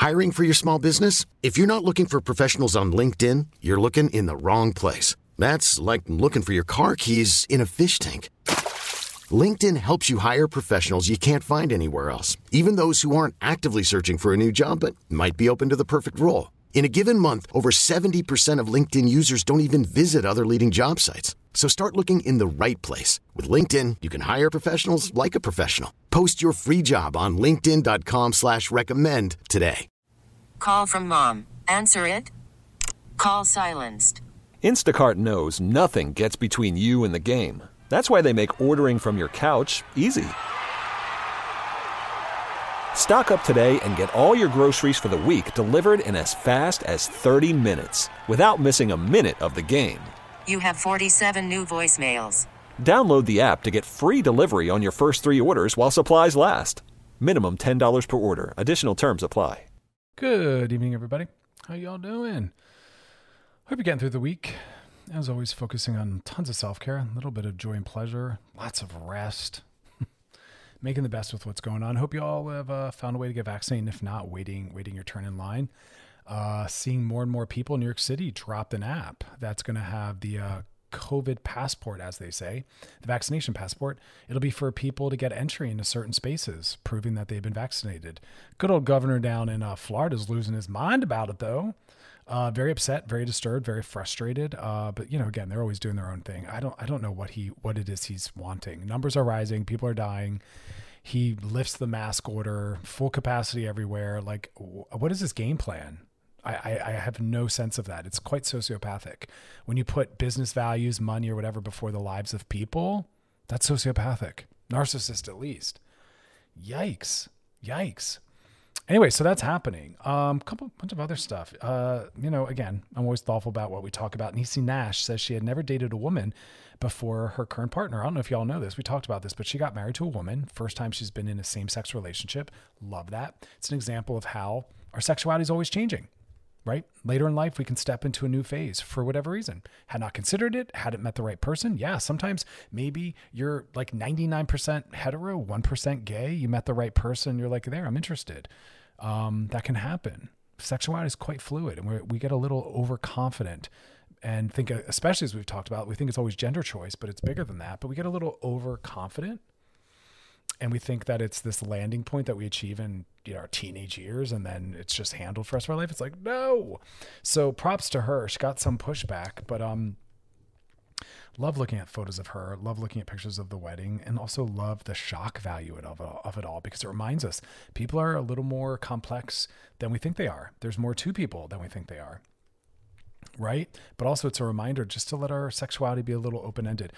Hiring for your small business? If you're not looking for professionals on LinkedIn, you're looking in the wrong place. That's like looking for your car keys in a fish tank. LinkedIn helps you hire professionals you can't find anywhere else, even those who aren't actively searching for a new job but might be open to the perfect role. In a given month, over 70% of LinkedIn users don't even visit other leading job sites. So start looking in the right place. With LinkedIn, you can hire professionals like a professional. Post your free job on linkedin.com/recommend today. Call from mom. Answer it. Call silenced. Instacart knows nothing gets between you and the game. That's why they make ordering from your couch easy. Stock up today and get all your groceries for the week delivered in as fast as 30 minutes without missing a minute of the game. You have 47 new voicemails. Download the app to get free delivery on your first 3 orders while supplies last. Minimum $10 per order. Additional terms apply. Good evening, everybody. How y'all doing? Hope you're getting through the week. As always, focusing on tons of self-care, a little bit of joy and pleasure, lots of rest, making the best with what's going on. Hope you all have found a way to get vaccinated. If not, waiting your turn in line. Seeing more and more people in New York City dropped an app that's going to have the COVID passport, as they say, the vaccination passport. It'll be for people to get entry into certain spaces, proving that they've been vaccinated. Good old governor down in Florida is losing his mind about it, though. Very upset, very disturbed, very frustrated. But again, they're always doing their own thing. I don't know what it is he's wanting. Numbers are rising. People are dying. He lifts the mask order, full capacity everywhere. Like, what is his game plan? I have no sense of that. It's quite sociopathic. When you put business values, money, or whatever before the lives of people, that's sociopathic. Narcissist, at least. Yikes. Anyway, so that's happening. Bunch of other stuff. Again, I'm always thoughtful about what we talk about. Niecy Nash says she had never dated a woman before her current partner. I don't know if y'all know this. We talked about this, but she got married to a woman. First time she's been in a same-sex relationship. Love that. It's an example of how our sexuality is always changing, right? Later in life, we can step into a new phase for whatever reason. Had not considered it, hadn't met the right person. Yeah, sometimes maybe you're like 99% hetero, 1% gay. You met the right person. You're like, there, I'm interested. That can happen. Sexuality is quite fluid, and we get a little overconfident and think, especially as we've talked about, we think it's always gender choice, but it's bigger than that. But we get a little overconfident, and we think that it's this landing point that we achieve in our teenage years, and then it's just handled for the rest of our life. It's like, no. So props to her. She got some pushback, but love looking at photos of her, love looking at pictures of the wedding, and also love the shock value of it all, because it reminds us people are a little more complex than we think they are. There's more to people than we think they are. Right? But also it's a reminder just to let our sexuality be a little open-ended.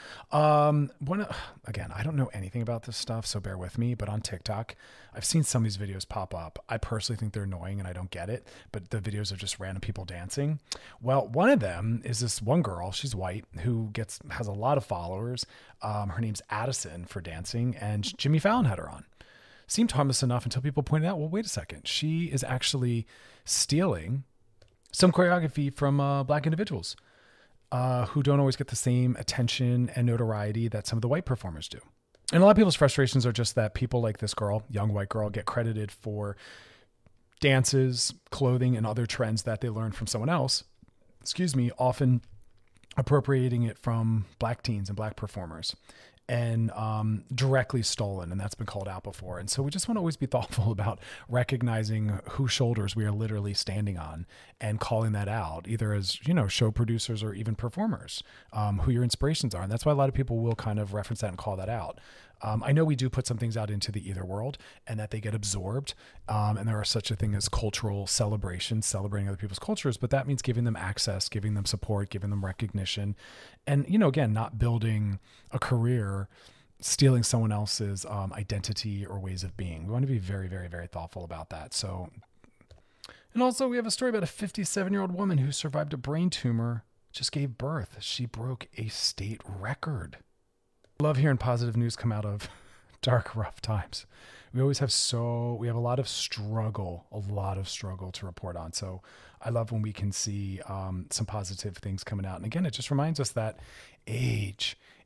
Again, I don't know anything about this stuff, so bear with me, but on TikTok, I've seen some of these videos pop up. I personally think they're annoying and I don't get it, but the videos are just random people dancing. Well, one of them is this one girl, she's white, who has a lot of followers. Her name's Addison for dancing, and Jimmy Fallon had her on. Seemed harmless enough until people pointed out, well, wait a second. She is actually stealing some choreography from Black individuals who don't always get the same attention and notoriety that some of the white performers do. And a lot of people's frustrations are just that people like this girl, young white girl, get credited for dances, clothing, and other trends that they learned from someone else, often appropriating it from Black teens and Black performers, and directly stolen. And that's been called out before. And so we just want to always be thoughtful about recognizing whose shoulders we are literally standing on and calling that out, either as, show producers or even performers, who your inspirations are. And that's why a lot of people will kind of reference that and call that out. I know we do put some things out into the ether world and that they get absorbed. And there are such a thing as cultural celebrations, celebrating other people's cultures, but that means giving them access, giving them support, giving them recognition. And, again, not building a career, stealing someone else's identity or ways of being. We want to be very, very, very thoughtful about that. So, and also we have a story about a 57-year-old woman who survived a brain tumor, just gave birth. She broke a state record. Love hearing positive news come out of dark, rough times. We always have we have a lot of struggle to report on. So I love when we can see some positive things coming out. And again, it just reminds us that age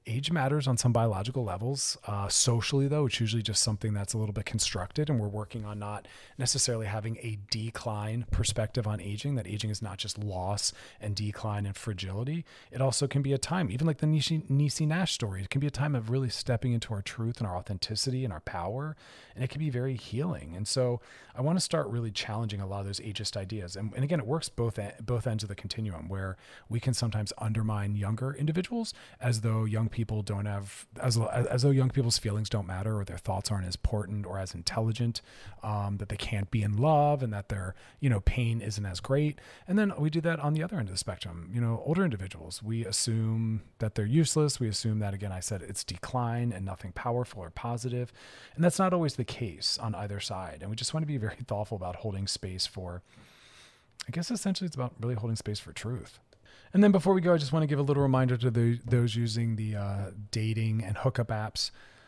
Age matters on some biological levels. Socially, though, it's usually just something that's a little bit constructed, and we're working on not necessarily having a decline perspective on aging, that aging is not just loss and decline and fragility. It also can be a time, even like the Niecy Nash story, it can be a time of really stepping into our truth and our authenticity and our power, and it can be very healing. And so I want to start really challenging a lot of those ageist ideas. And again, it works both ends of the continuum, where we can sometimes undermine younger individuals as though young people don't have, as though young people's feelings don't matter, or their thoughts aren't as important or as intelligent, that they can't be in love, and that their, pain isn't as great. And then we do that on the other end of the spectrum. Older individuals, we assume that they're useless. We assume that, again, I said it's decline and nothing powerful or positive. And that's not always the case on either side. And we just want to be very thoughtful about holding space for, I guess essentially it's about really holding space for truth. And then before we go, I just want to give a little reminder to those using the dating and hookup apps.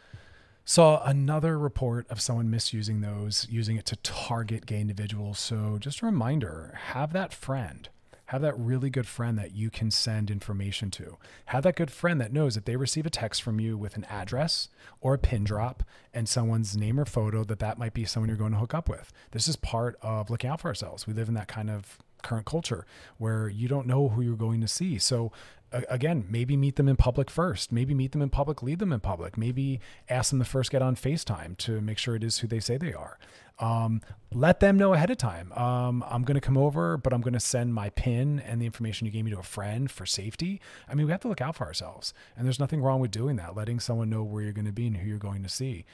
Saw another report of someone misusing those, using it to target gay individuals. So just a reminder, have that friend. Have that really good friend that you can send information to. Have that good friend that knows if they receive a text from you with an address or a pin drop and someone's name or photo, that might be someone you're going to hook up with. This is part of looking out for ourselves. We live in that kind of current culture where you don't know who you're going to see. So again, maybe meet them in public first. Maybe meet them in public, lead them in public. Maybe ask them to first get on FaceTime to make sure it is who they say they are. Let them know ahead of time. I'm going to come over, but I'm going to send my PIN and the information you gave me to a friend for safety. I mean, we have to look out for ourselves, and there's nothing wrong with doing that. Letting someone know where you're going to be and who you're going to see.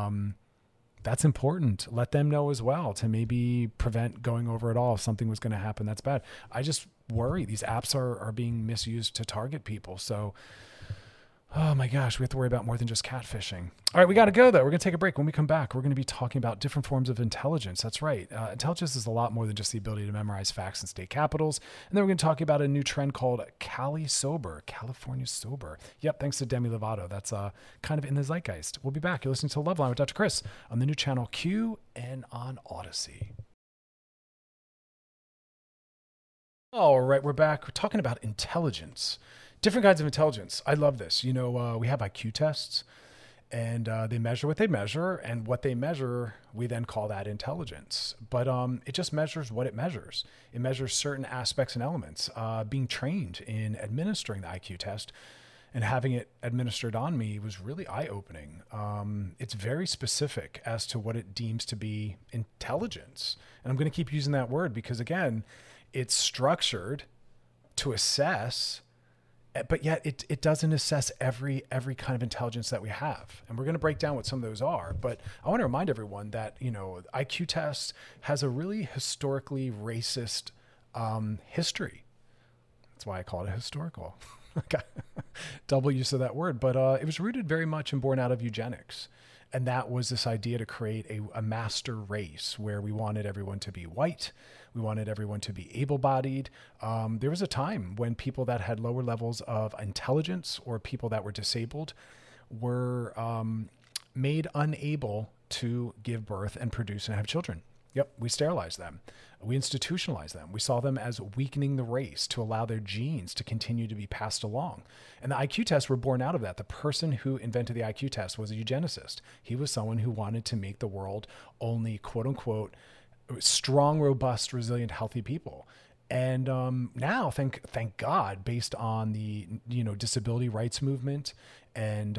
That's important. Let them know as well to maybe prevent going over at all if something was going to happen that's bad. I just worry these apps are being misused to target people. So, oh my gosh, we have to worry about more than just catfishing. All right, we got to go though. We're going to take a break. When we come back, we're going to be talking about different forms of intelligence. That's right. Intelligence is a lot more than just the ability to memorize facts and state capitals. And then we're going to talk about a new trend called Cali Sober, California Sober. Yep, thanks to Demi Lovato. That's kind of in the zeitgeist. We'll be back. You're listening to Loveline with Dr. Chris on the new channel Q and on Odyssey. All right, we're back. We're talking about intelligence. Different kinds of intelligence. I love this. We have IQ tests, and they measure what they measure, and what they measure, we then call that intelligence. But it just measures what it measures. It measures certain aspects and elements. Being trained in administering the IQ test and having it administered on me was really eye-opening. It's very specific as to what it deems to be intelligence. And I'm going to keep using that word because, again, it's structured to assess, but yet it doesn't assess every kind of intelligence that we have. And we're going to break down what some of those are. But I want to remind everyone that, IQ test has a really historically racist history. That's why I call it historical. Double use of that word. But it was rooted very much and born out of eugenics. And that was this idea to create a master race where we wanted everyone to be white. We wanted everyone to be able-bodied. There was a time when people that had lower levels of intelligence or people that were disabled were made unable to give birth and produce and have children. Yep, we sterilized them. We institutionalized them. We saw them as weakening the race to allow their genes to continue to be passed along. And the IQ tests were born out of that. The person who invented the IQ test was a eugenicist. He was someone who wanted to make the world only, quote unquote, strong, robust, resilient, healthy people. And now, thank God, based on the disability rights movement and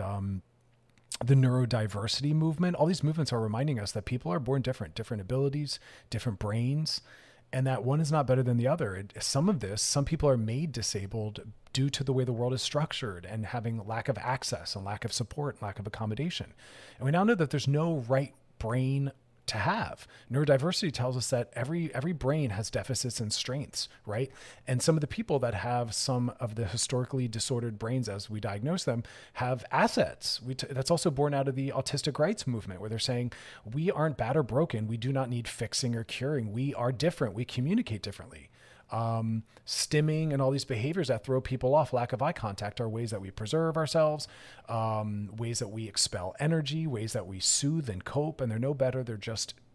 the neurodiversity movement, all these movements are reminding us that people are born different abilities, different brains, and that one is not better than the other. Some people are made disabled due to the way the world is structured and having lack of access and lack of support, lack of accommodation. And we now know that there's no right brain to have. Neurodiversity tells us that every brain has deficits and strengths, right? And some of the people that have some of the historically disordered brains as we diagnose them have assets. That's also born out of the autistic rights movement, where they're saying we aren't bad or broken. We do not need fixing or curing. We are different. We communicate differently. Stimming and all these behaviors that throw people off, lack of eye contact, are ways that we preserve ourselves, ways that we expel energy, ways that we soothe and cope, and they're no better. They're just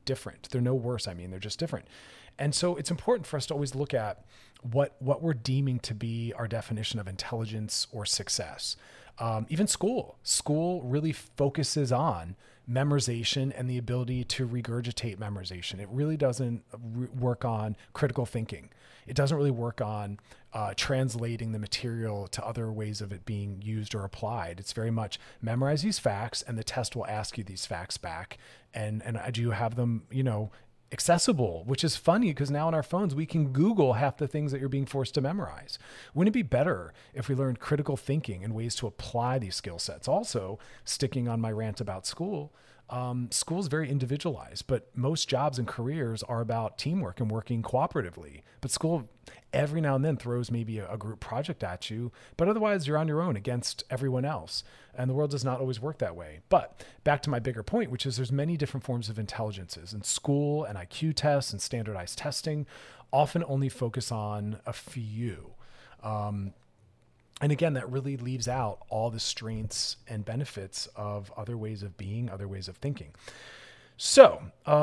different. They're no worse. I mean, they're just different. And so it's important for us to always look at what we're deeming to be our definition of intelligence or success. Even school really focuses on memorization and the ability to regurgitate memorization. It really doesn't work on critical thinking. It doesn't really work on translating the material to other ways of it being used or applied. It's very much memorize these facts and the test will ask you these facts back. And do you have them, accessible, which is funny because now on our phones, we can Google half the things that you're being forced to memorize. Wouldn't it be better if we learned critical thinking and ways to apply these skill sets? Also, sticking on my rant about school, school is very individualized, but most jobs and careers are about teamwork and working cooperatively. But school every now and then throws maybe a group project at you, but otherwise you're on your own against everyone else. And the world does not always work that way. But back to my bigger point, which is there's many different forms of intelligences, and school and IQ tests and standardized testing often only focus on a few. And again, that really leaves out all the strengths and benefits of other ways of being, other ways of thinking. So,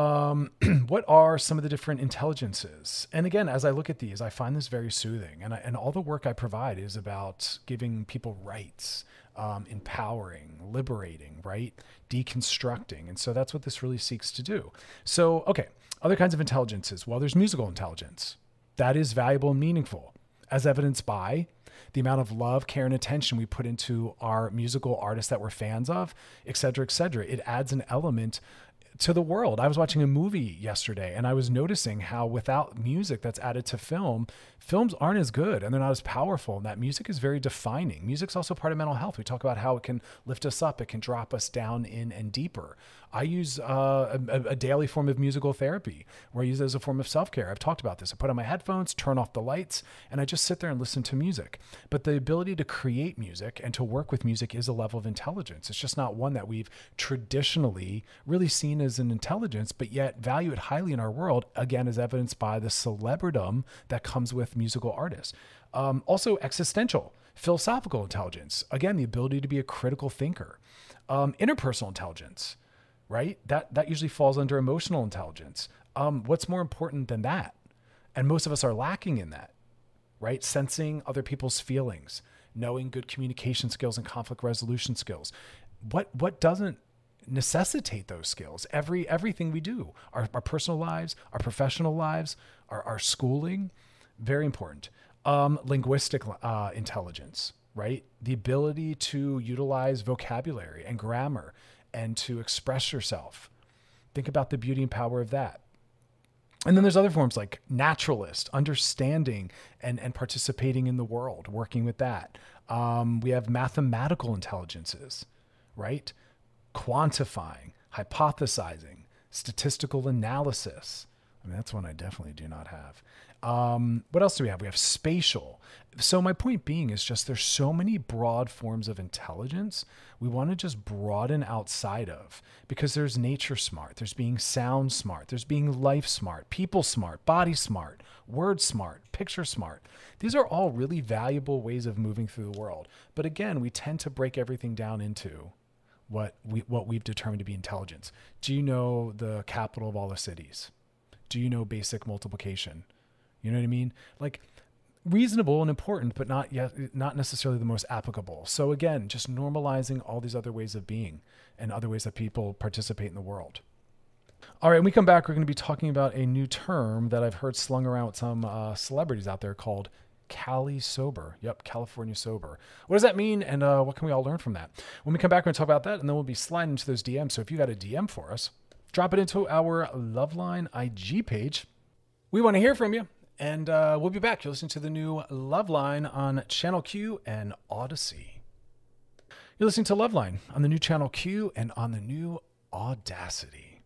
what are some of the different intelligences? And again, as I look at these, I find this very soothing. And all the work I provide is about giving people rights, empowering, liberating, right? Deconstructing. And so that's what this really seeks to do. So, okay, other kinds of intelligences. Well, there's musical intelligence. That is valuable and meaningful, as evidenced by the amount of love, care, and attention we put into our musical artists that we're fans of, et cetera, et cetera. It adds an element to the world. I was watching a movie yesterday and I was noticing how without music that's added to films aren't as good and they're not as powerful. And that music is very defining. Music's also part of mental health. We talk about how it can lift us up. It can drop us down in and deeper. I use a daily form of musical therapy where I use it as a form of self-care. I've talked about this. I put on my headphones, turn off the lights, and I just sit there and listen to music. But the ability to create music and to work with music is a level of intelligence. It's just not one that we've traditionally really seen as an intelligence, but yet value it highly in our world, again, as evidenced by the celebridom that comes with musical artists. Also existential, philosophical intelligence. Again, the ability to be a critical thinker. Interpersonal intelligence, right? That usually falls under emotional intelligence. What's more important than that? And most of us are lacking in that, right? Sensing other people's feelings, knowing good communication skills and conflict resolution skills. What doesn't necessitate those skills? Everything we do, our personal lives, our professional lives, our schooling, very important. Linguistic intelligence, right? The ability to utilize vocabulary and grammar and to express yourself. Think about the beauty and power of that. And then there's other forms like naturalist, understanding and participating in the world, working with that. We have mathematical intelligences, right? Quantifying, hypothesizing, statistical analysis. I mean, that's one I definitely do not have. What else do we have? We have spatial. So my point being is just there's so many broad forms of intelligence we want to just broaden outside of, because there's nature smart, there's being sound smart, there's being life smart, people smart, body smart, word smart, picture smart. These are all really valuable ways of moving through the world. But again, we tend to break everything down into what we've determined to be intelligence. Do you know the capital of all the cities? Do you know basic multiplication? You know what I mean? Like, reasonable and important, but not necessarily the most applicable. So again, just normalizing all these other ways of being and other ways that people participate in the world. All right, when we come back, we're going to be talking about a new term that I've heard slung around with some celebrities out there called Cali Sober. Yep, California Sober. What does that mean, and what can we all learn from that? When we come back, we're going to talk about that, and then we'll be sliding into those DMs. So if you got a DM for us, drop it into our Loveline IG page. We want to hear from you. And we'll be back. You're listening to the new Loveline on Channel Q and Odyssey. You're listening to Loveline on the new Channel Q and on the new Audacity.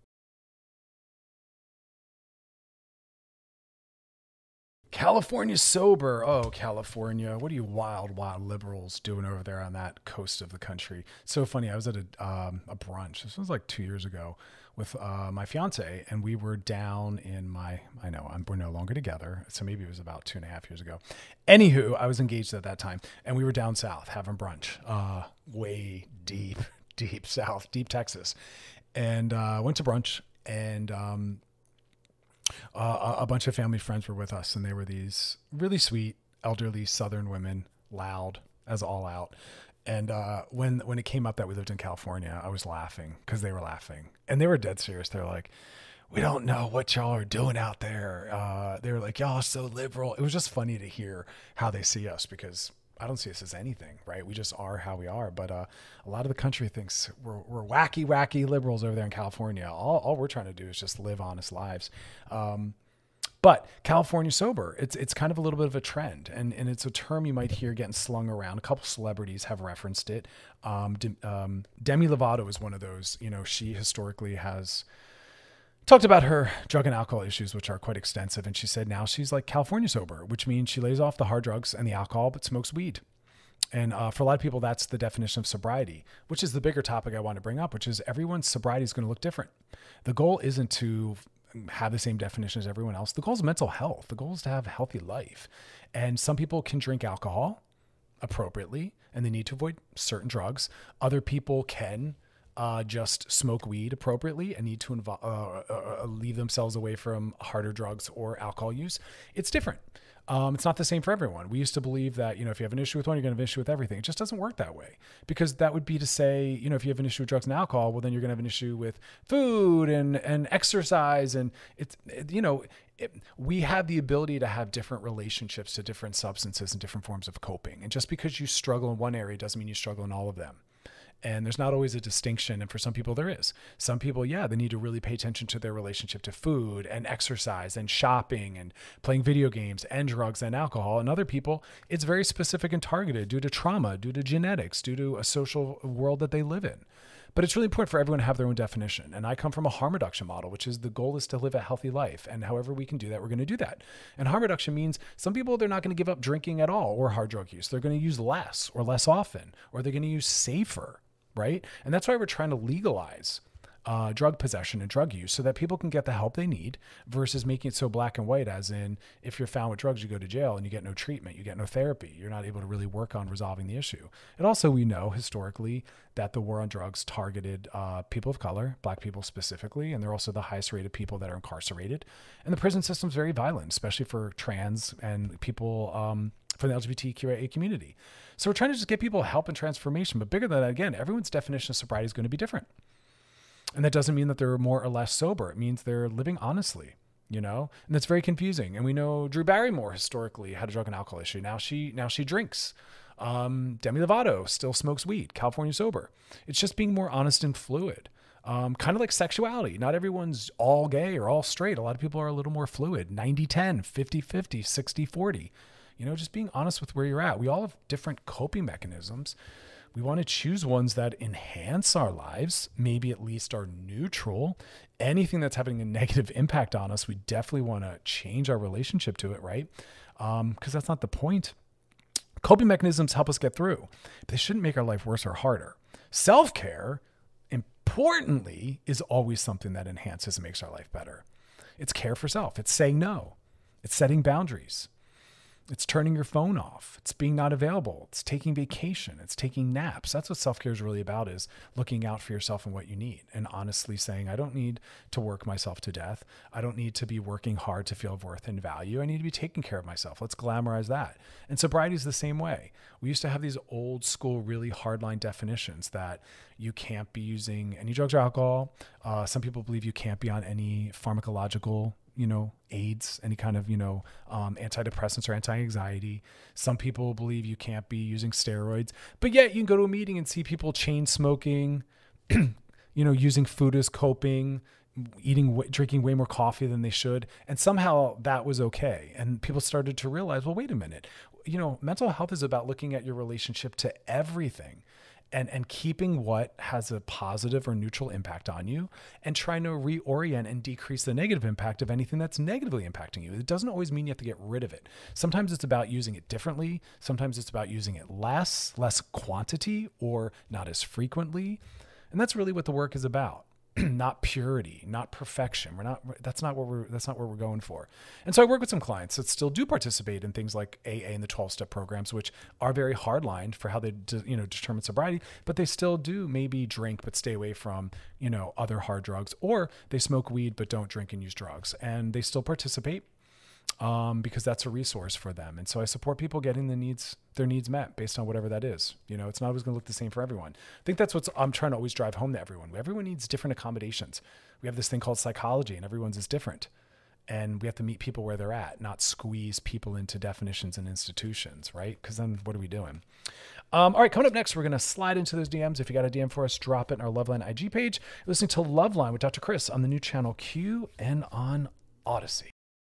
California Sober. Oh, California. What are you wild liberals doing over there on that coast of the country? So funny. I was at a brunch. This was like 2 years ago with my fiance, and we were down in we're no longer together. So maybe it was about 2.5 years ago. Anywho, I was engaged at that time, and we were down south having brunch, way deep south, deep Texas. And went to brunch. And a bunch of family friends were with us, and they were these really sweet, elderly Southern women, loud as all out. And when it came up that we lived in California, I was laughing because they were laughing. And they were dead serious. They're like, we don't know what y'all are doing out there. They were like, y'all are so liberal. It was just funny to hear how they see us, because I don't see us as anything, right? We just are how we are. But a lot of the country thinks we're wacky liberals over there in California. All we're trying to do is just live honest lives. But California sober, it's kind of a little bit of a trend, and it's a term you might hear getting slung around. A couple celebrities have referenced it. Demi Lovato is one of those. You know, she historically has talked about her drug and alcohol issues, which are quite extensive. And she said now she's like California sober, which means she lays off the hard drugs and the alcohol, but smokes weed. And for a lot of people, that's the definition of sobriety, which is the bigger topic I want to bring up, which is everyone's sobriety is going to look different. The goal isn't to have the same definition as everyone else. The goal is mental health. The goal is to have a healthy life. And some people can drink alcohol appropriately, and they need to avoid certain drugs. Other people can just smoke weed appropriately and need to leave themselves away from harder drugs or alcohol use. It's different. It's not the same for everyone. We used to believe that, you know, if you have an issue with one, you're going to have an issue with everything. It just doesn't work that way, because that would be to say, you know, if you have an issue with drugs and alcohol, well, then you're going to have an issue with food and exercise. And we have the ability to have different relationships to different substances and different forms of coping. And just because you struggle in one area doesn't mean you struggle in all of them. And there's not always a distinction. And for some people there is. Some people, they need to really pay attention to their relationship to food and exercise and shopping and playing video games and drugs and alcohol. And other people, it's very specific and targeted due to trauma, due to genetics, due to a social world that they live in. But it's really important for everyone to have their own definition. And I come from a harm reduction model, which is the goal is to live a healthy life. And however we can do that, we're going to do that. And harm reduction means some people, they're not going to give up drinking at all or hard drug use. They're going to use less or less often, or they're going to use safer. Right? And that's why we're trying to legalize drug possession and drug use so that people can get the help they need, versus making it so black and white, as in if you're found with drugs, you go to jail and you get no treatment, you get no therapy. You're not able to really work on resolving the issue. And also, we know historically that the war on drugs targeted people of color, Black people specifically, and they're also the highest rate of people that are incarcerated. And the prison system's very violent, especially for trans and people from the LGBTQIA community. So we're trying to just get people help and transformation. But bigger than that, again, everyone's definition of sobriety is going to be different. And that doesn't mean that they're more or less sober. It means they're living honestly, you know? And that's very confusing. And we know Drew Barrymore historically had a drug and alcohol issue. Now she drinks. Demi Lovato still smokes weed, California sober. It's just being more honest and fluid. Kind of like sexuality. Not everyone's all gay or all straight. A lot of people are a little more fluid. 90-10, 50-50, 60-40. You know, just being honest with where you're at. We all have different coping mechanisms. We want to choose ones that enhance our lives, maybe at least are neutral. Anything that's having a negative impact on us, we definitely want to change our relationship to it, right? Because that's not the point. Coping mechanisms help us get through. They shouldn't make our life worse or harder. Self-care, importantly, is always something that enhances and makes our life better. It's care for self. It's saying no. It's setting boundaries. It's turning your phone off. It's being not available. It's taking vacation. It's taking naps. That's what self-care is really about, is looking out for yourself and what you need, and honestly saying, I don't need to work myself to death. I don't need to be working hard to feel worth and value. I need to be taking care of myself. Let's glamorize that. And sobriety is the same way. We used to have these old school, really hardline definitions that you can't be using any drugs or alcohol. Some people believe you can't be on any pharmacological aids, any kind of, antidepressants or anti-anxiety. Some people believe you can't be using steroids, but yet you can go to a meeting and see people chain smoking, using food as coping, drinking way more coffee than they should. And somehow that was okay. And people started to realize, well, wait a minute, mental health is about looking at your relationship to everything. And keeping what has a positive or neutral impact on you, and trying to reorient and decrease the negative impact of anything that's negatively impacting you. It doesn't always mean you have to get rid of it. Sometimes it's about using it differently. Sometimes it's about using it less quantity, or not as frequently. And that's really what the work is about. not purity, not perfection. That's not what we're going for. And so I work with some clients that still do participate in things like AA and the 12-step programs, which are very hardlined for how they determine sobriety, but they still do maybe drink, but stay away from, other hard drugs, or they smoke weed, but don't drink and use drugs, and they still participate. Because that's a resource for them. And so I support people getting their needs met based on whatever that is. It's not always going to look the same for everyone. I think that's what I'm trying to always drive home to everyone. Everyone needs different accommodations. We have this thing called psychology, and everyone's is different. And we have to meet people where they're at, not squeeze people into definitions and institutions, right? Because then what are we doing? All right, coming up next, we're going to slide into those DMs. If you got a DM for us, drop it in our Loveline IG page. You're listening to Loveline with Dr. Chris on the new channel Q and on Odyssey.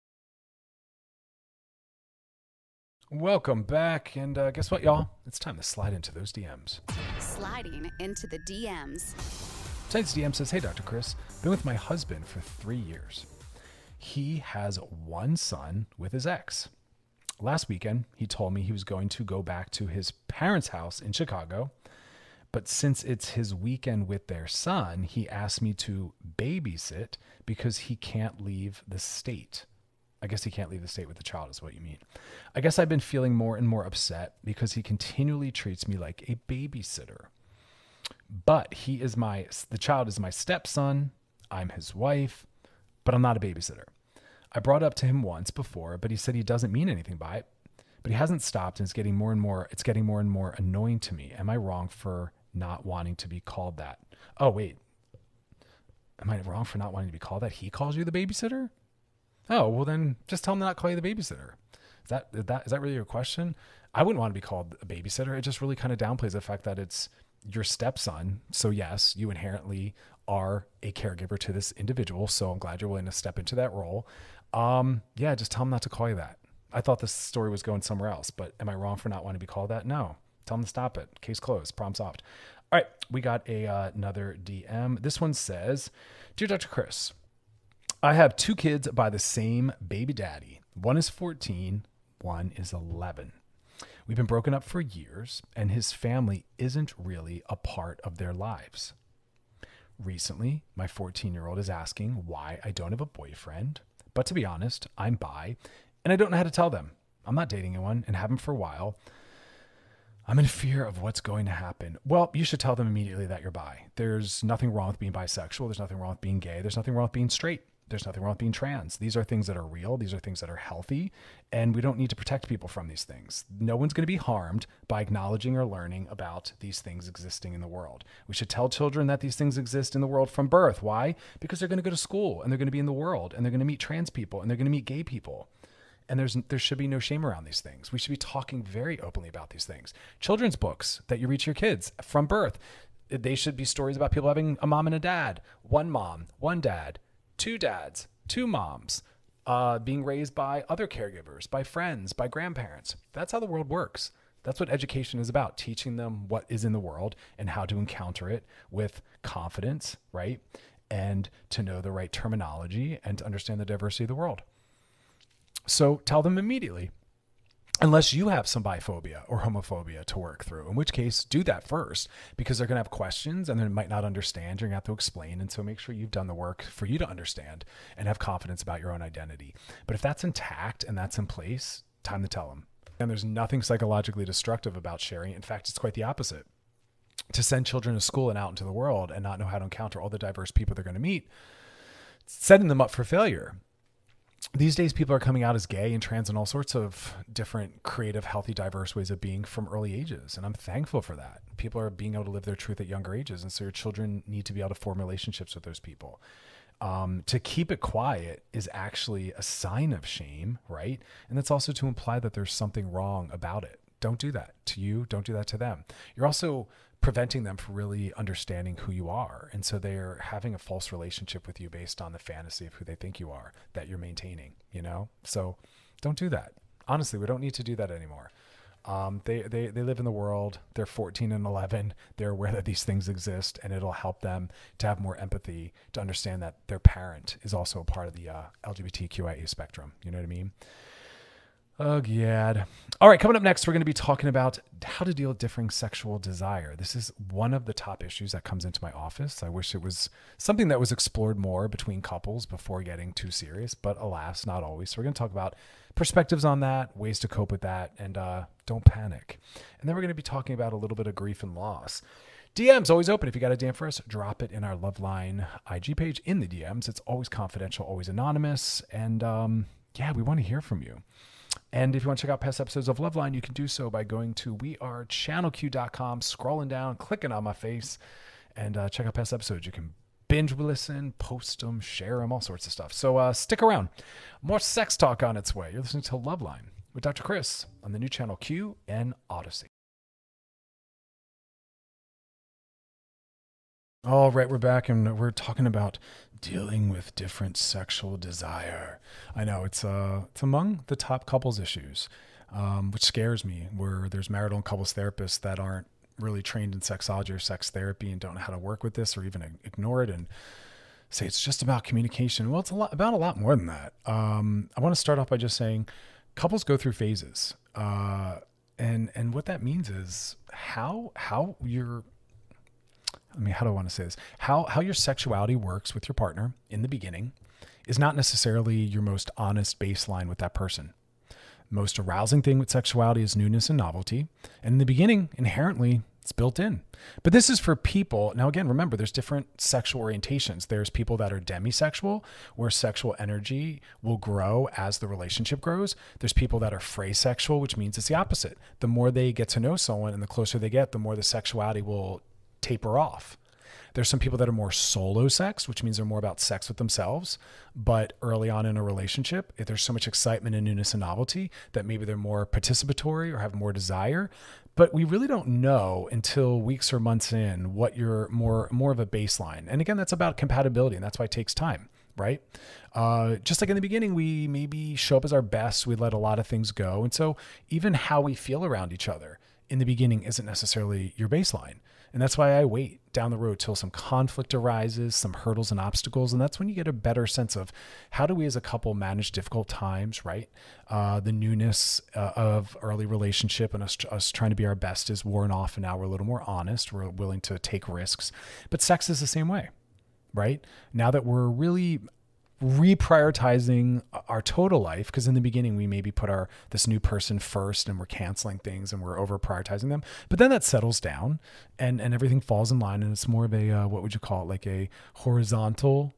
Welcome back, and guess what, y'all? It's time to slide into those DMs. Sliding into the DMs. Tonight's DM says, "Hey, Dr. Chris, been with my husband for 3 years. He has one son with his ex. Last weekend, he told me he was going to go back to his parents' house in Chicago, but since it's his weekend with their son, he asked me to babysit because he can't leave the state." I guess he can't leave the state with the child is what you mean. "I guess I've been feeling more and more upset because he continually treats me like a babysitter. But the child is my stepson. I'm his wife, but I'm not a babysitter. I brought it up to him once before, but he said he doesn't mean anything by it. But he hasn't stopped, and it's getting more and more annoying to me. Am I wrong for not wanting to be called that?" Oh, wait. Am I wrong for not wanting to be called that? He calls you the babysitter? Oh, well then just tell him to not call you the babysitter. Is that really your question? I wouldn't want to be called a babysitter. It just really kind of downplays the fact that it's your stepson. So yes, you inherently are a caregiver to this individual. So I'm glad you're willing to step into that role. Yeah, just tell him not to call you that. I thought this story was going somewhere else, but am I wrong for not wanting to be called that? No. Tell him to stop it. Case closed. Problem solved. All right, we got another DM. This one says, "Dear Dr. Chris, I have 2 kids by the same baby daddy. One is 14, one is 11. We've been broken up for years, and his family isn't really a part of their lives. Recently, my 14-year-old is asking why I don't have a boyfriend, but to be honest, I'm bi, and I don't know how to tell them. I'm not dating anyone and haven't for a while. I'm in fear of what's going to happen." Well, you should tell them immediately that you're bi. There's nothing wrong with being bisexual. There's nothing wrong with being gay. There's nothing wrong with being straight. There's nothing wrong with being trans. These are things that are real. These are things that are healthy, and we don't need to protect people from these things. No one's going to be harmed by acknowledging or learning about these things existing in the world. We should tell children that these things exist in the world from birth. Why? Because they're going to go to school, and they're going to be in the world, and they're going to meet trans people, and they're going to meet gay people. And there should be no shame around these things. We should be talking very openly about these things. Children's books that you read to your kids from birth, they should be stories about people having a mom and a dad, one mom, one dad, 2 dads, 2 moms, being raised by other caregivers, by friends, by grandparents. That's how the world works. That's what education is about, teaching them what is in the world and how to encounter it with confidence, right? And to know the right terminology and to understand the diversity of the world. So tell them immediately, unless you have some biphobia or homophobia to work through, in which case do that first, because they're going to have questions and they might not understand. You're going to have to explain. And so make sure you've done the work for you to understand and have confidence about your own identity. But if that's intact and that's in place, time to tell them. And there's nothing psychologically destructive about sharing. In fact, it's quite the opposite. To send children to school and out into the world and not know how to encounter all the diverse people they're going to meet, setting them up for failure. These days, people are coming out as gay and trans and all sorts of different creative, healthy, diverse ways of being from early ages. And I'm thankful for that. People are being able to live their truth at younger ages. And so your children need to be able to form relationships with those people. To keep it quiet is actually a sign of shame, right? And that's also to imply that there's something wrong about it. Don't do that to you. Don't do that to them. You're also preventing them from really understanding who you are. And so they're having a false relationship with you based on the fantasy of who they think you are that you're maintaining, you know? So don't do that. Honestly, we don't need to do that anymore. They live in the world. They're 14 and 11. They're aware that these things exist, and it'll help them to have more empathy, to understand that their parent is also a part of the LGBTQIA spectrum. You know what I mean? Ugh, yeah. All right, coming up next, we're going to be talking about how to deal with differing sexual desire. This is one of the top issues that comes into my office. I wish it was something that was explored more between couples before getting too serious, but alas, not always. So we're going to talk about perspectives on that, ways to cope with that, and don't panic. And then we're going to be talking about a little bit of grief and loss. DM's always open. If you got a DM for us, drop it in our Loveline IG page in the DMs. It's always confidential, always anonymous. And we want to hear from you. And if you want to check out past episodes of Loveline, you can do so by going to wearechannelq.com, scrolling down, clicking on my face, and check out past episodes. You can binge listen, post them, share them, all sorts of stuff. So stick around. More sex talk on its way. You're listening to Loveline with Dr. Chris on the new channel Q and Odyssey. All right, we're back and we're talking about dealing with different sexual desire. I know it's among the top couples issues, which scares me, where there's marital and couples therapists that aren't really trained in sexology or sex therapy and don't know how to work with this or even ignore it and say it's just about communication. Well, it's about a lot more than that. I want to start off by just saying couples go through phases. And what that means is how do I want to say this? How your sexuality works with your partner in the beginning is not necessarily your most honest baseline with that person. Most arousing thing with sexuality is newness and novelty. And in the beginning, inherently, it's built in. But this is for people. Now, again, remember, there's different sexual orientations. There's people that are demisexual, where sexual energy will grow as the relationship grows. There's people that are phrasexual, which means it's the opposite. The more they get to know someone and the closer they get, the more the sexuality will taper off. There's some people that are more solo sex, which means they're more about sex with themselves. But early on in a relationship, if there's so much excitement and newness and novelty that maybe they're more participatory or have more desire. But we really don't know until weeks or months in what you're more of a baseline. And again, that's about compatibility, and that's why it takes time, right? Just like in the beginning, we maybe show up as our best. We let a lot of things go. And so even how we feel around each other in the beginning isn't necessarily your baseline. And that's why I wait down the road till some conflict arises, some hurdles and obstacles. And that's when you get a better sense of how do we as a couple manage difficult times, right? The newness of early relationship and us trying to be our best is worn off. And now we're a little more honest. We're willing to take risks. But sex is the same way, right? Now that we're really reprioritizing our total life, because in the beginning we maybe put this new person first and we're canceling things and we're over prioritizing them, but then that settles down and everything falls in line, and it's more of a what would you call it, like a horizontal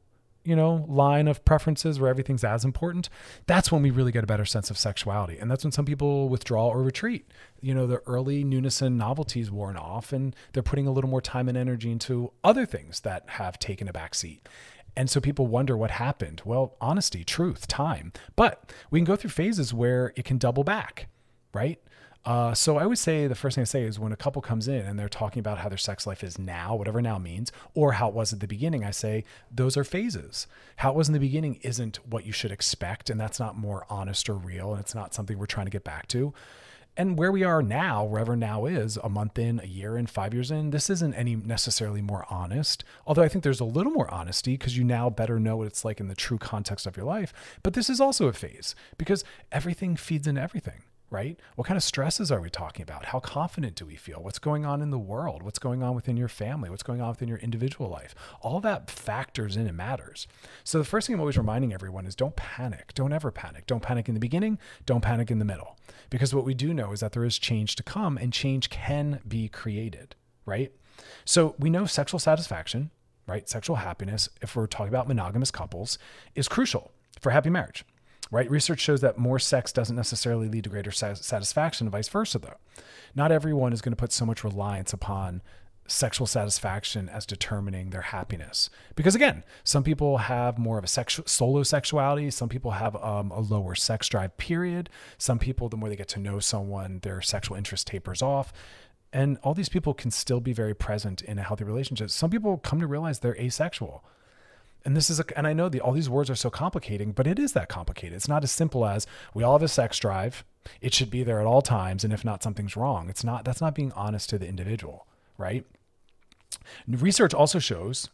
line of preferences where everything's as important. That's when we really get a better sense of sexuality. And that's when some people withdraw or retreat. The early newness and novelty is worn off and they're putting a little more time and energy into other things that have taken a back seat. And so people wonder what happened. Well, honesty, truth, time. But we can go through phases where it can double back, right? So I always say, the first thing I say is when a couple comes in and they're talking about how their sex life is now, whatever now means, or how it was at the beginning, I say, those are phases. How it was in the beginning isn't what you should expect. And that's not more honest or real. And it's not something we're trying to get back to. And where we are now, wherever now is, a month in, a year in, 5 years in, this isn't any necessarily more honest. Although I think there's a little more honesty because you now better know what it's like in the true context of your life. But this is also a phase because everything feeds into everything, right? What kind of stresses are we talking about? How confident do we feel? What's going on in the world? What's going on within your family? What's going on within your individual life? All that factors in and matters. So the first thing I'm always reminding everyone is don't panic. Don't ever panic. Don't panic in the beginning. Don't panic in the middle. Because what we do know is that there is change to come and change can be created, right? So we know sexual satisfaction, right? Sexual happiness, if we're talking about monogamous couples, is crucial for happy marriage. Right? Research shows that more sex doesn't necessarily lead to greater satisfaction and vice versa, though. Not everyone is going to put so much reliance upon sexual satisfaction as determining their happiness. Because again, some people have more of a solo sexuality. Some people have a lower sex drive period. Some people, the more they get to know someone, their sexual interest tapers off. And all these people can still be very present in a healthy relationship. Some people come to realize they're asexual. And and I know all these words are so complicating, but it is that complicated. It's not as simple as we all have a sex drive. It should be there at all times. And if not, something's wrong. That's not being honest to the individual, right? Research also shows,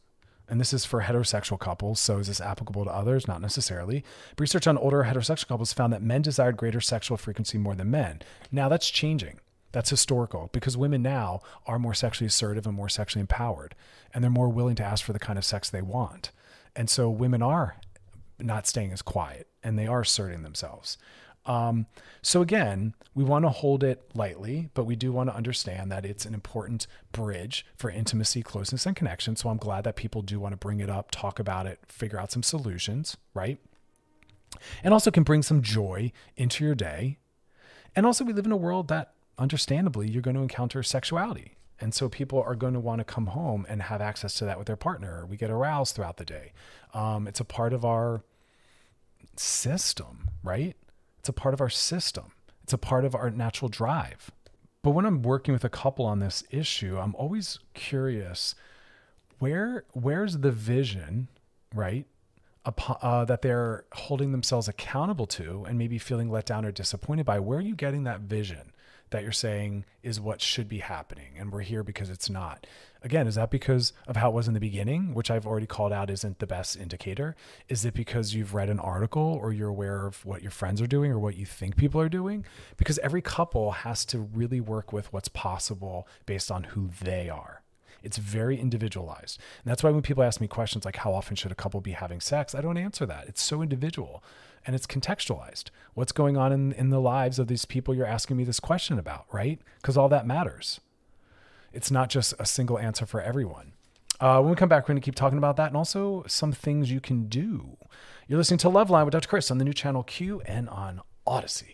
and this is for heterosexual couples, so is this applicable to others? Not necessarily. But research on older heterosexual couples found that men desired greater sexual frequency more than men. Now that's changing. That's historical, because women now are more sexually assertive and more sexually empowered, and they're more willing to ask for the kind of sex they want. And so women are not staying as quiet, and they are asserting themselves. So again, we want to hold it lightly, but we do want to understand that it's an important bridge for intimacy, closeness, and connection. So I'm glad that people do want to bring it up, talk about it, figure out some solutions, right? And also can bring some joy into your day. And also we live in a world that understandably you're going to encounter sexuality. And so people are going to want to come home and have access to that with their partner. We get aroused throughout the day. It's a part of our system, right? It's a part of our system. It's a part of our natural drive. But when I'm working with a couple on this issue, I'm always curious, where's the vision, right? That they're holding themselves accountable to and maybe feeling let down or disappointed by. Where are you getting that vision that you're saying is what should be happening, and we're here because it's not? Again, is that because of how it was in the beginning, which I've already called out isn't the best indicator? Is it because you've read an article or you're aware of what your friends are doing or what you think people are doing? Because every couple has to really work with what's possible based on who they are. It's very individualized. And that's why when people ask me questions like how often should a couple be having sex, I don't answer that. It's so individual and it's contextualized. What's going on in the lives of these people you're asking me this question about, right? Because all that matters. It's not just a single answer for everyone. When we come back, we're going to keep talking about that and also some things you can do. You're listening to Loveline with Dr. Chris on the new channel Q and on Odyssey.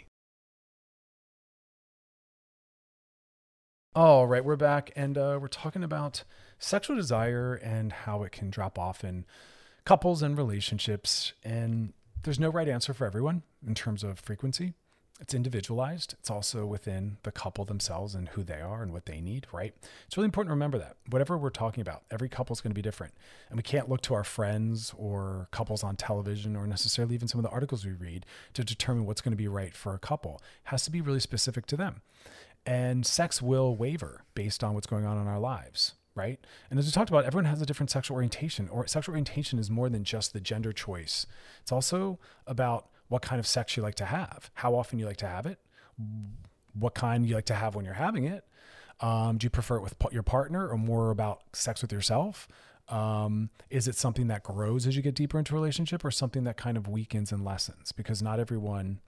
All right, we're back, and we're talking about sexual desire and how it can drop off in couples and relationships. And there's no right answer for everyone in terms of frequency. It's individualized. It's also within the couple themselves and who they are and what they need, right? It's really important to remember that. Whatever we're talking about, every couple is going to be different. And we can't look to our friends or couples on television or necessarily even some of the articles we read to determine what's going to be right for a couple. It has to be really specific to them. And sex will waver based on what's going on in our lives, right? And as we talked about, everyone has a different sexual orientation, or sexual orientation is more than just the gender choice. It's also about what kind of sex you like to have, how often you like to have it, what kind you like to have when you're having it. Do you prefer it with your partner or more about sex with yourself? Is it something that grows as you get deeper into a relationship or something that kind of weakens and lessens? Because not everyone,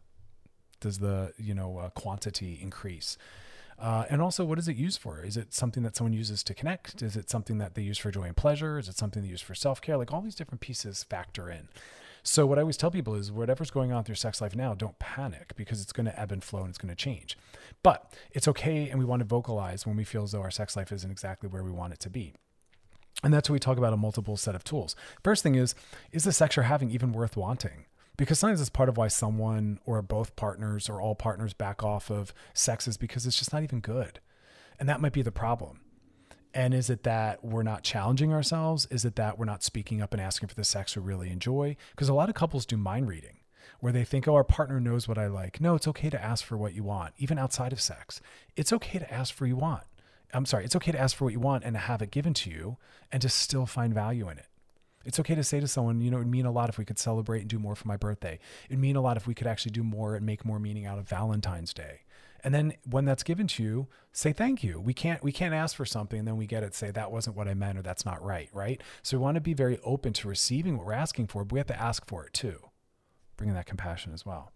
does the, quantity increase? And also, what is it used for? Is it something that someone uses to connect? Is it something that they use for joy and pleasure? Is it something they use for self-care? Like all these different pieces factor in. So what I always tell people is whatever's going on with your sex life now, don't panic because it's going to ebb and flow and it's going to change. But it's okay, and we want to vocalize when we feel as though our sex life isn't exactly where we want it to be. And that's what we talk about a multiple set of tools. First thing is the sex you're having even worth wanting? Because sometimes it's part of why someone or both partners or all partners back off of sex is because it's just not even good. And that might be the problem. And is it that we're not challenging ourselves? Is it that we're not speaking up and asking for the sex we really enjoy? Because a lot of couples do mind reading where they think, oh, our partner knows what I like. No, it's okay to ask for what you want, even outside of sex. It's okay to ask for what you want. It's okay to ask for what you want and to have it given to you and to still find value in it. It's okay to say to someone, it would mean a lot if we could celebrate and do more for my birthday. It'd mean a lot if we could actually do more and make more meaning out of Valentine's Day. And then when that's given to you, say thank you. We can't ask for something and then we get it, say that wasn't what I meant or that's not right, right? So we want to be very open to receiving what we're asking for, but we have to ask for it too. Bringing that compassion as well.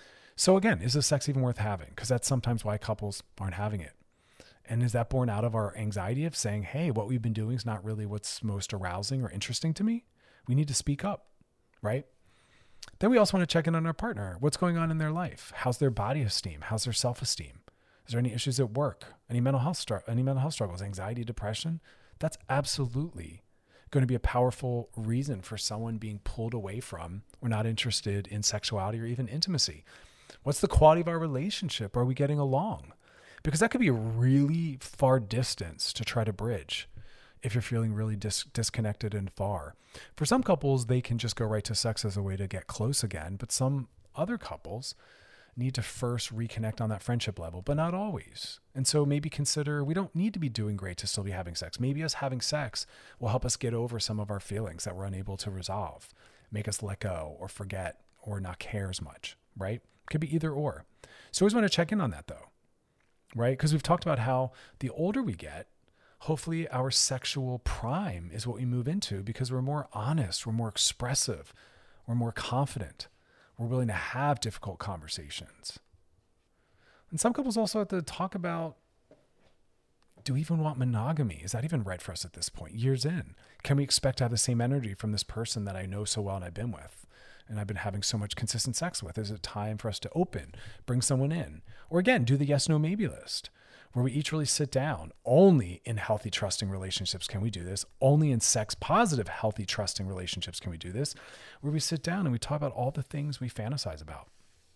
So again, is this sex even worth having? Because that's sometimes why couples aren't having it. And is that born out of our anxiety of saying, hey, what we've been doing is not really what's most arousing or interesting to me? We need to speak up, right? Then we also want to check in on our partner. What's going on in their life? How's their body esteem? How's their self-esteem? Is there any issues at work? Any mental health struggles, anxiety, depression? That's absolutely going to be a powerful reason for someone being pulled away from or not interested in sexuality or even intimacy. What's the quality of our relationship? Are we getting along? Because that could be a really far distance to try to bridge if you're feeling really disconnected and far. For some couples, they can just go right to sex as a way to get close again. But some other couples, need to first reconnect on that friendship level, but not always. And so maybe consider we don't need to be doing great to still be having sex. Maybe us having sex will help us get over some of our feelings that we're unable to resolve, make us let go or forget or not care as much, right? Could be either or. So always want to check in on that though, right? Because we've talked about how the older we get, hopefully our sexual prime is what we move into because we're more honest, we're more expressive, we're more confident, we're willing to have difficult conversations. And some couples also have to talk about, do we even want monogamy? Is that even right for us at this point, years in? Can we expect to have the same energy from this person that I know so well and I've been with, and I've been having so much consistent sex with? Is it time for us to open, bring someone in? Or again, do the yes, no, maybe list, where we each really sit down. Only in healthy, trusting relationships can we do this. Only in sex positive, healthy, trusting relationships can we do this, where we sit down and we talk about all the things we fantasize about.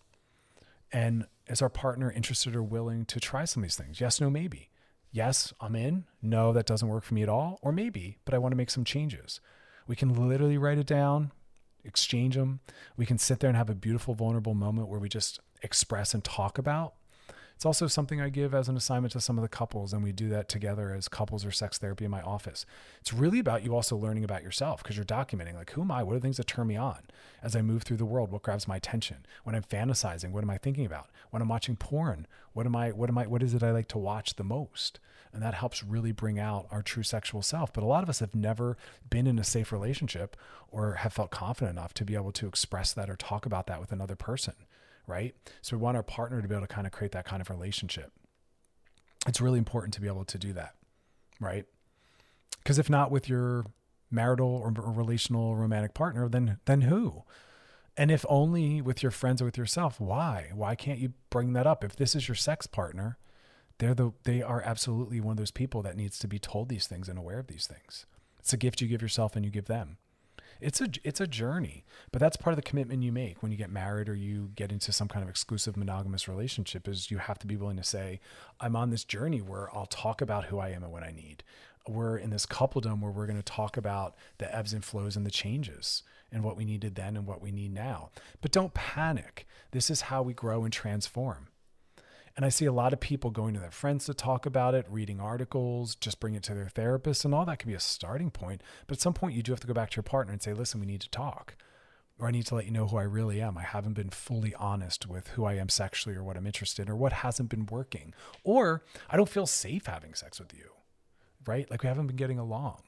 And is our partner interested or willing to try some of these things? Yes, no, maybe. Yes, I'm in. No, that doesn't work for me at all. Or maybe, but I want to make some changes. We can literally write it down, exchange them. We can sit there and have a beautiful, vulnerable moment where we just express and talk about. It's also something I give as an assignment to some of the couples, and we do that together as couples or sex therapy in my office. It's really about you also learning about yourself because you're documenting, like, who am I? What are the things that turn me on as I move through the world? What grabs my attention? When I'm fantasizing, what am I thinking about? When I'm watching porn, what is it I like to watch the most? And that helps really bring out our true sexual self. But a lot of us have never been in a safe relationship or have felt confident enough to be able to express that or talk about that with another person. Right? So we want our partner to be able to kind of create that kind of relationship. It's really important to be able to do that, right? Because if not with your marital or relational romantic partner, then who? And if only with your friends or with yourself, why? Why can't you bring that up? If this is your sex partner, they are absolutely one of those people that needs to be told these things and aware of these things. It's a gift you give yourself and you give them. It's a journey, but that's part of the commitment you make when you get married or you get into some kind of exclusive monogamous relationship is you have to be willing to say, I'm on this journey where I'll talk about who I am and what I need. We're in this coupledom where we're going to talk about the ebbs and flows and the changes and what we needed then and what we need now. But don't panic. This is how we grow and transform. And I see a lot of people going to their friends to talk about it, reading articles, just bring it to their therapist, and all that can be a starting point. But at some point you do have to go back to your partner and say, listen, we need to talk, or I need to let you know who I really am. I haven't been fully honest with who I am sexually or what I'm interested in or what hasn't been working, or I don't feel safe having sex with you, right? Like we haven't been getting along.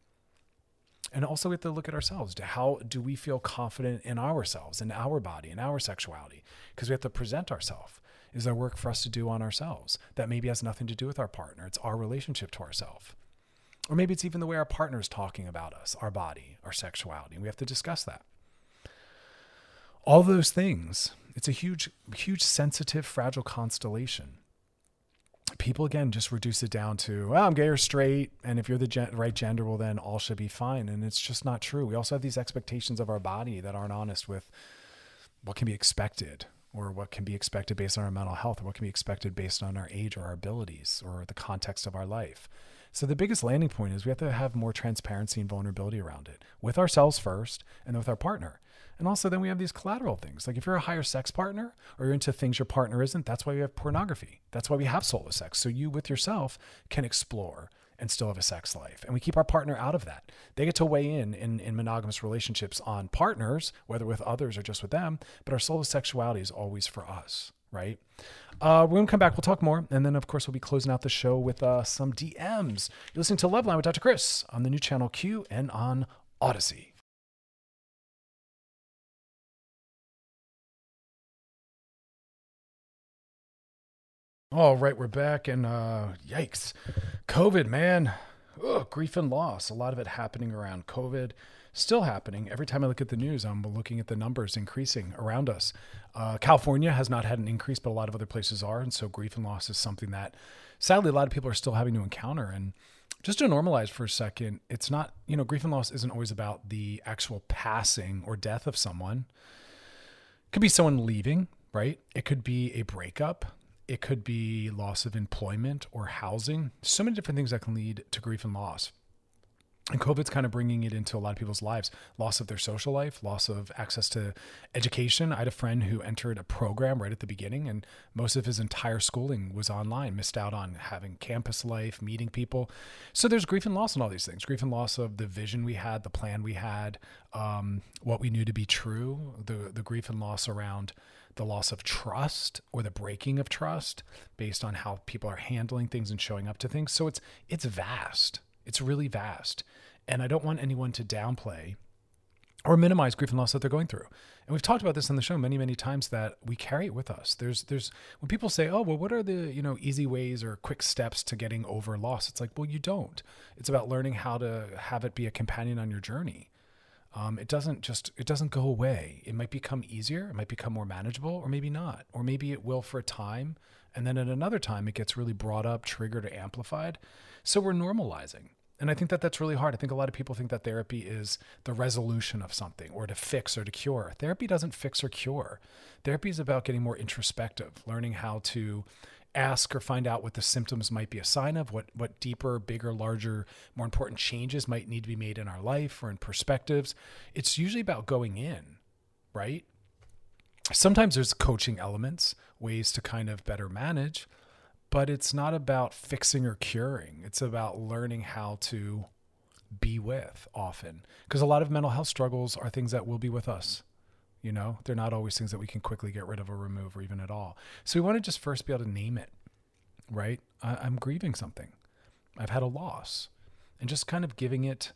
And also we have to look at ourselves. How do we feel confident in ourselves, in our body, in our sexuality? Because we have to present ourselves. Is there work for us to do on ourselves that maybe has nothing to do with our partner? It's our relationship to ourselves. Or maybe it's even the way our partner is talking about us, our body, our sexuality. And we have to discuss that. All those things, it's a huge, huge, sensitive, fragile constellation. People, again, just reduce it down to, well, I'm gay or straight. And if you're the right gender, well, then all should be fine. And it's just not true. We also have these expectations of our body that aren't honest with what can be expected, or what can be expected based on our mental health, or what can be expected based on our age or our abilities or the context of our life. So the biggest landing point is we have to have more transparency and vulnerability around it with ourselves first and then with our partner. And also then we have these collateral things. Like if you're a higher sex partner or you're into things your partner isn't, that's why we have pornography. That's why we have soulless sex. So you with yourself can explore and still have a sex life. And we keep our partner out of that. They get to weigh in monogamous relationships on partners, whether with others or just with them, but our soulless sexuality is always for us, right? We're going to come back. We'll talk more. And then, of course, we'll be closing out the show with some DMs. You're listening to Loveline with Dr. Chris on the new channel Q and on Odyssey. All right, we're back, and yikes. COVID, man. Ugh, grief and loss. A lot of it happening around COVID. Still happening. Every time I look at the news, I'm looking at the numbers increasing around us. California has not had an increase, but a lot of other places are, and so grief and loss is something that, sadly, a lot of people are still having to encounter. And just to normalize for a second, it's not, grief and loss isn't always about the actual passing or death of someone. It could be someone leaving, right? It could be a breakup. It could be loss of employment or housing. So many different things that can lead to grief and loss. And COVID's kind of bringing it into a lot of people's lives. Loss of their social life, loss of access to education. I had a friend who entered a program right at the beginning, and most of his entire schooling was online, missed out on having campus life, meeting people. So there's grief and loss in all these things. Grief and loss of the vision we had, the plan we had, what we knew to be true, the grief and loss around the loss of trust or the breaking of trust based on how people are handling things and showing up to things. So it's vast. It's really vast. And I don't want anyone to downplay or minimize grief and loss that they're going through. And we've talked about this on the show many, many times, that we carry it with us. There's when people say, oh, well, what are the, easy ways or quick steps to getting over loss? It's like, well, you don't. It's about learning how to have it be a companion on your journey. It doesn't go away. It might become easier. It might become more manageable, or maybe not. Or maybe it will for a time. And then at another time, it gets really brought up, triggered, or amplified. So we're normalizing. And I think that that's really hard. I think a lot of people think that therapy is the resolution of something, or to fix or to cure. Therapy doesn't fix or cure. Therapy is about getting more introspective, learning how to ask or find out what the symptoms might be a sign of, what deeper, bigger, larger, more important changes might need to be made in our life or in perspectives. It's usually about going in, right? Sometimes there's coaching elements, ways to kind of better manage, but it's not about fixing or curing. It's about learning how to be with often. Because a lot of mental health struggles are things that will be with us. They're not always things that we can quickly get rid of or remove, or even at all. So we want to just first be able to name it, right? I'm grieving something. I've had a loss. And just kind of giving it,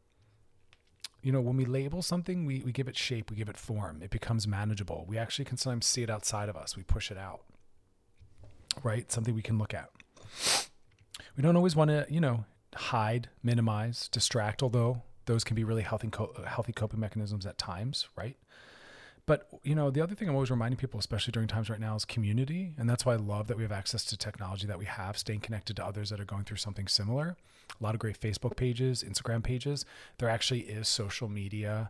when we label something, we give it shape, we give it form. It becomes manageable. We actually can sometimes see it outside of us. We push it out. Right? Something we can look at. We don't always want to, hide, minimize, distract, although those can be really healthy coping mechanisms at times, right? But, the other thing I'm always reminding people, especially during times right now, is community. And that's why I love that we have access to technology that we have, staying connected to others that are going through something similar. A lot of great Facebook pages, Instagram pages. There actually is social media.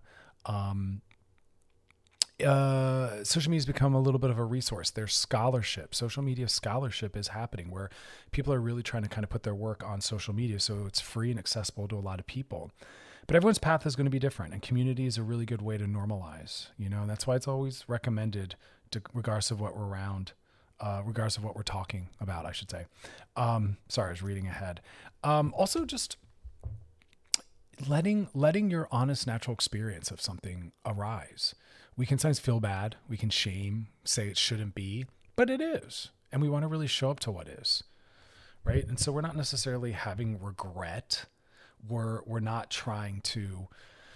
Social media has become a little bit of a resource. There's scholarship. Social media scholarship is happening where people are really trying to kind of put their work on social media so it's free and accessible to a lot of people. But everyone's path is going to be different, and community is a really good way to normalize, and that's why it's always recommended, regardless of what we're around, regardless of what we're talking about, I should say. Sorry, I was reading ahead. Also just letting your honest, natural experience of something arise. We can sometimes feel bad. We can shame, say it shouldn't be, but it is. And we want to really show up to what is, right? And so we're not necessarily having regret. We're not trying to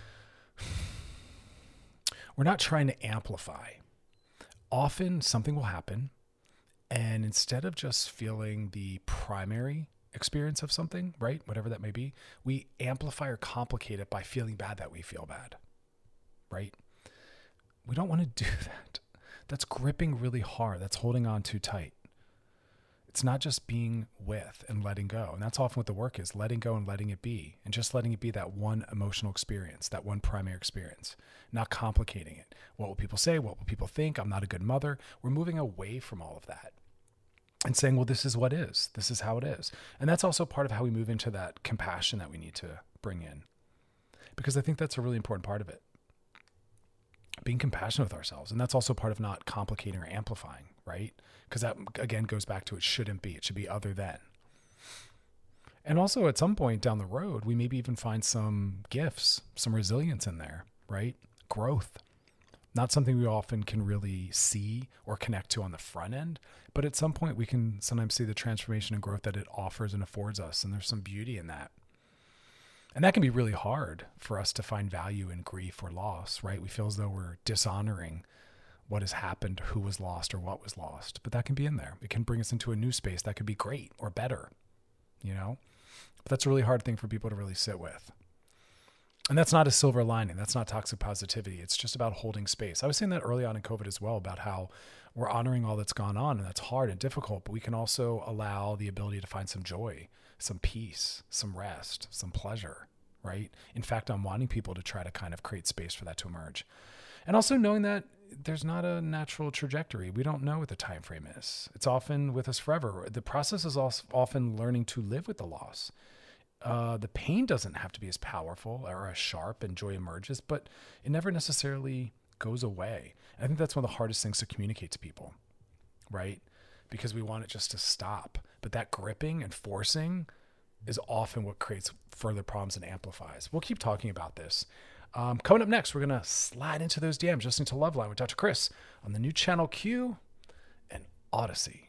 amplify. Often something will happen, and instead of just feeling the primary experience of something, right, whatever that may be, we amplify or complicate it by feeling bad that we feel bad, right? We don't want to do that. That's gripping really hard. That's holding on too tight. It's not just being with and letting go. And that's often what the work is, letting go and letting it be, and just letting it be that one emotional experience, that one primary experience, not complicating it. What will people say? What will people think? I'm not a good mother. We're moving away from all of that and saying, well, this is what is. This is how it is. And that's also part of how we move into that compassion that we need to bring in, because I think that's a really important part of it. Being compassionate with ourselves. And that's also part of not complicating or amplifying, right? Because that, again, goes back to it shouldn't be. It should be other than. And also at some point down the road, we maybe even find some gifts, some resilience in there, right? Growth. Not something we often can really see or connect to on the front end, but at some point we can sometimes see the transformation and growth that it offers and affords us. And there's some beauty in that. And that can be really hard for us to find value in grief or loss, right? We feel as though we're dishonoring what has happened, who was lost or what was lost, but that can be in there. It can bring us into a new space that could be great or better, But that's a really hard thing for people to really sit with. And that's not a silver lining. That's not toxic positivity. It's just about holding space. I was saying that early on in COVID as well, about how we're honoring all that's gone on, and that's hard and difficult, but we can also allow the ability to find some joy, some peace, some rest, some pleasure, right? In fact, I'm wanting people to try to kind of create space for that to emerge. And also knowing that there's not a natural trajectory. We don't know what the time frame is. It's often with us forever. The process is also often learning to live with the loss. The pain doesn't have to be as powerful or as sharp, and joy emerges, but it never necessarily goes away. And I think that's one of the hardest things to communicate to people, right? Because we want it just to stop. But that gripping and forcing is often what creates further problems and amplifies. We'll keep talking about this. Coming up next, we're going to slide into those DMs, listening to Loveline with Dr. Chris on the new channel Q and Odyssey.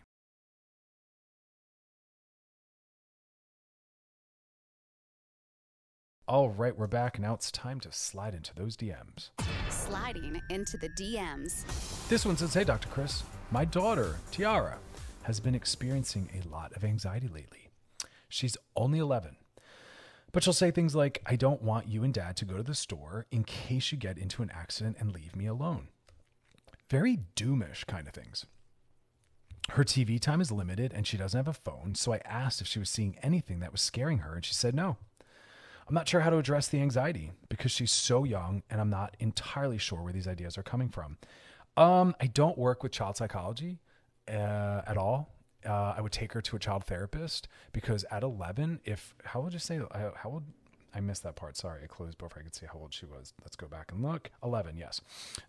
All right, we're back. Now it's time to slide into those DMs. Sliding into the DMs. This one says, hey, Dr. Chris, my daughter, Tiara, has been experiencing a lot of anxiety lately. She's only 11, but she'll say things like, I don't want you and Dad to go to the store in case you get into an accident and leave me alone. Very doomish kind of things. Her TV time is limited and she doesn't have a phone, so I asked if she was seeing anything that was scaring her, and she said no. I'm not sure how to address the anxiety because she's so young, and I'm not entirely sure where these ideas are coming from. I don't work with child psychology at all. I would take her to a child therapist because at 11, how old did you say, how old? I missed that part. Sorry, I closed before I could see how old she was. Let's go back and look. 11, yes.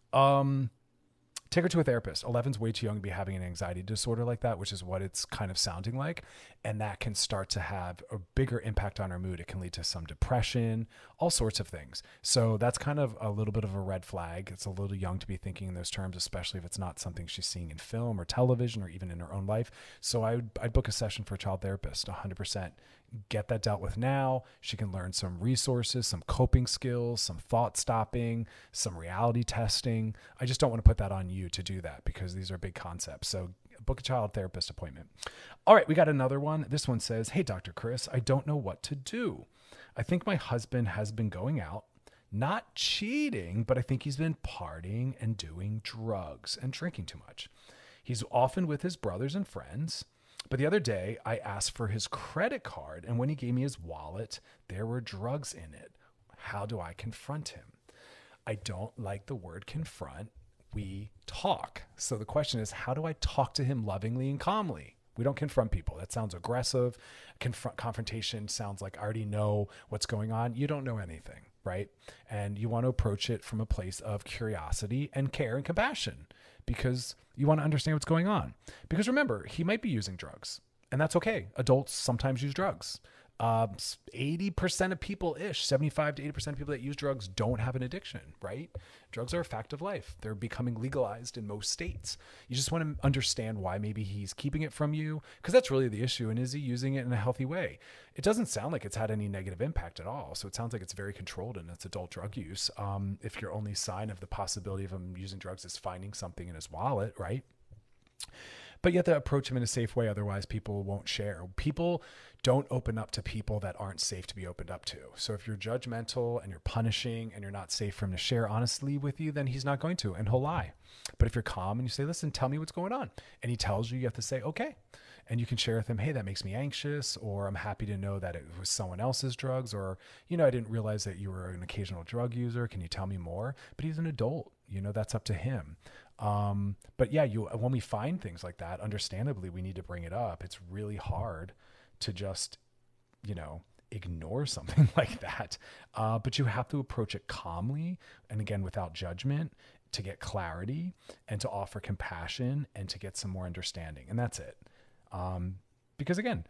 Take her to a therapist. 11's way too young to be having an anxiety disorder like that, which is what it's kind of sounding like. And that can start to have a bigger impact on her mood. It can lead to some depression, all sorts of things. So that's kind of a little bit of a red flag. It's a little young to be thinking in those terms, especially if it's not something she's seeing in film or television or even in her own life. So I'd book a session for a child therapist, 100%. Get that dealt with now. She can learn some resources, some coping skills, some thought stopping, some reality testing. I just don't want to put that on you to do that because these are big concepts. So book a child therapist appointment. All right, we got another one. This one says, hey, Dr. Chris, I don't know what to do. I think my husband has been going out, not cheating, but I think he's been partying and doing drugs and drinking too much. He's often with his brothers and friends. But the other day, I asked for his credit card, and when he gave me his wallet, there were drugs in it. How do I confront him? I don't like the word confront. We talk. So the question is, how do I talk to him lovingly and calmly? We don't confront people. That sounds aggressive. Confrontation sounds like I already know what's going on. You don't know anything, right? And you want to approach it from a place of curiosity and care and compassion, because you want to understand what's going on. Because remember, he might be using drugs, and that's okay. Adults sometimes use drugs. 80% of people 75 to 80% of people that use drugs don't have an addiction, right? Drugs are a fact of life. They're becoming legalized in most states. You just want to understand why maybe he's keeping it from you, because that's really the issue. And is he using it in a healthy way? It doesn't sound like it's had any negative impact at all. So it sounds like it's very controlled in its adult drug use. If your only sign of the possibility of him using drugs is finding something in his wallet, right? But you have to approach him in a safe way. Otherwise, people won't share. People don't open up to people that aren't safe to be opened up to. So if you're judgmental and you're punishing and you're not safe for him to share honestly with you, then he's not going to, and he'll lie. But if you're calm and you say, listen, tell me what's going on, and he tells you, you have to say, okay. And you can share with him, hey, that makes me anxious, or I'm happy to know that it was someone else's drugs, or, I didn't realize that you were an occasional drug user. Can you tell me more? But he's an adult. That's up to him. But yeah, when we find things like that, understandably, we need to bring it up. It's really hard to just, ignore something like that. But you have to approach it calmly, and again, without judgment, to get clarity and to offer compassion and to get some more understanding. And that's it. Because again,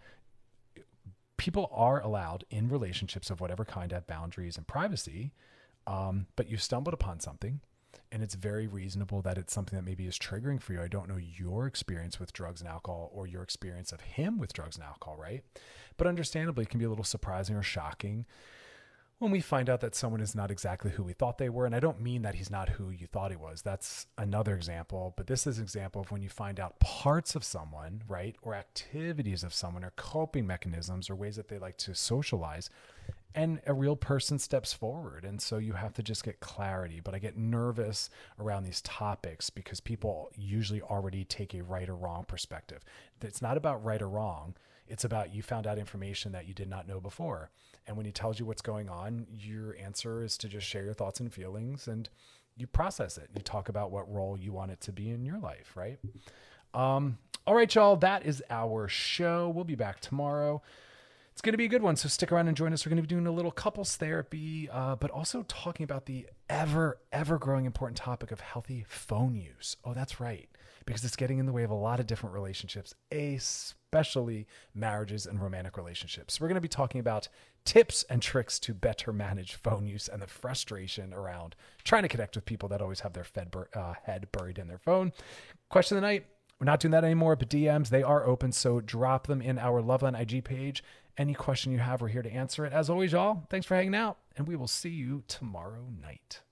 people are allowed in relationships of whatever kind to have boundaries and privacy. But you stumbled upon something, and it's very reasonable that it's something that maybe is triggering for you. I don't know your experience with drugs and alcohol or your experience of him with drugs and alcohol, right? But understandably, it can be a little surprising or shocking when we find out that someone is not exactly who we thought they were. And I don't mean that he's not who you thought he was. That's another example. But this is an example of when you find out parts of someone, right, or activities of someone or coping mechanisms or ways that they like to socialize, and a real person steps forward. And so you have to just get clarity. But I get nervous around these topics because people usually already take a right or wrong perspective. It's not about right or wrong. It's about you found out information that you did not know before. And when he tells you what's going on, your answer is to just share your thoughts and feelings, and you process it. You talk about what role you want it to be in your life, right? All right, y'all, that is our show. We'll be back tomorrow. It's going to be a good one, so stick around and join us. We're going to be doing a little couples therapy, but also talking about the ever growing important topic of healthy phone use. Oh, that's right, because it's getting in the way of a lot of different relationships, especially marriages and romantic relationships. We're going to be talking about tips and tricks to better manage phone use and the frustration around trying to connect with people that always have their head buried in their phone. Question of the night. We're not doing that anymore, but DMs, they are open, so drop them in our Loveline IG page. Any question you have, we're here to answer it. As always, y'all, thanks for hanging out, and we will see you tomorrow night.